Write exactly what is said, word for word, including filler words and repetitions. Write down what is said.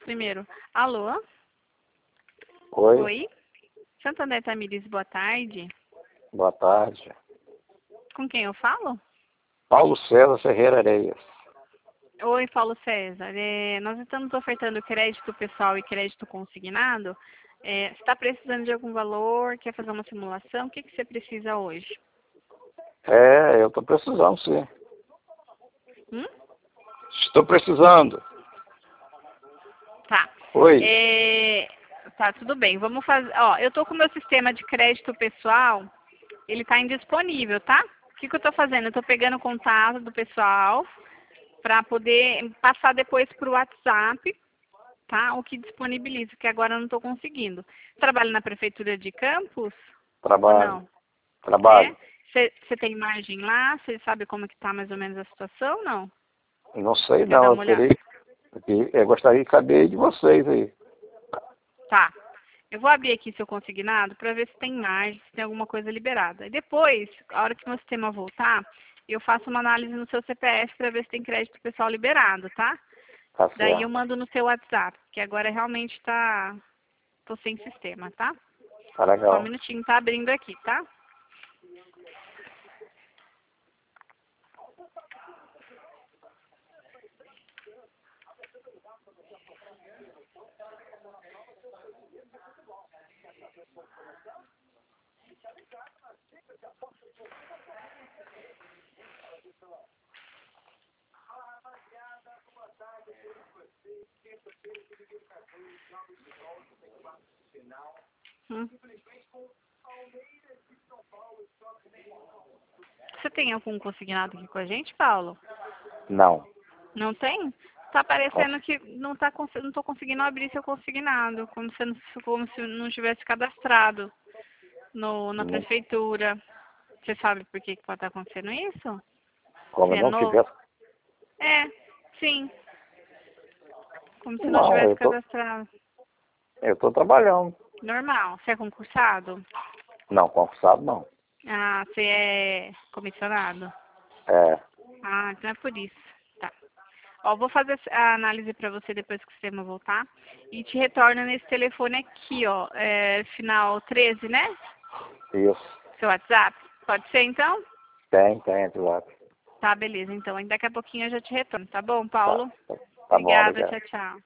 primeiro. Alô? Oi, Oi? Santander Tamires, boa tarde. boa tarde. Com quem eu falo? Paulo César Ferreira Areias. Oi, Paulo César. É, nós estamos ofertando crédito pessoal e crédito consignado. É, você está precisando de algum valor? Quer fazer uma simulação? O que, que você precisa hoje? É, eu estou precisando, sim. Hum? Estou precisando. Tá. Oi. É, tá, tudo bem. Vamos fazer. Ó, eu tô com o meu sistema de crédito pessoal. Ele está indisponível, tá? O que, que eu estou fazendo? Eu estou pegando o contato do pessoal para poder passar depois para o WhatsApp, tá? O que disponibiliza, que agora eu não estou conseguindo. Trabalha na prefeitura de Campos ou Trabalho. não? É? Trabalho. Você tem margem lá? Você sabe como que está mais ou menos a situação, não? Não sei Quer dar não, eu uma olhada? teria. Eu gostaria de saber de vocês aí. Tá. Eu vou abrir aqui seu consignado para ver se tem margem, se tem alguma coisa liberada. E depois, a hora que meu sistema voltar, eu faço uma análise no seu C P F para ver se tem crédito pessoal liberado, tá? Tá Daí eu certo. mando no seu WhatsApp, que agora realmente tá... tô sem sistema, tá? Tá Só um legal. minutinho, tá abrindo aqui, tá? Hum. Você tem algum consignado aqui com a gente, Paulo? Não. Não tem? Tá Cons- parecendo que não tá cons- não tô conseguindo abrir seu consignado, como se, não- como se não tivesse cadastrado no, na não- prefeitura. Você sabe por que que pode estar acontecendo isso? Como Se eu é não novo? tivesse. É, sim. Como se não Não, tivesse eu tô, cadastrado. eu tô trabalhando. Normal. Você é concursado? Não, concursado não. Ah, você é comissionado? É, Ah, então é por isso. Tá. Ó, vou fazer a análise para você depois que o sistema voltar. E te retorna nesse telefone aqui, ó. É, final treze, né? isso. Seu WhatsApp? Pode ser então? Tem, tem, WhatsApp. Tá, beleza. Então, daqui a pouquinho eu já te retorno, tá bom, Tá, Paulo? tá, tá bom, Obrigada, obrigado. tchau, tchau.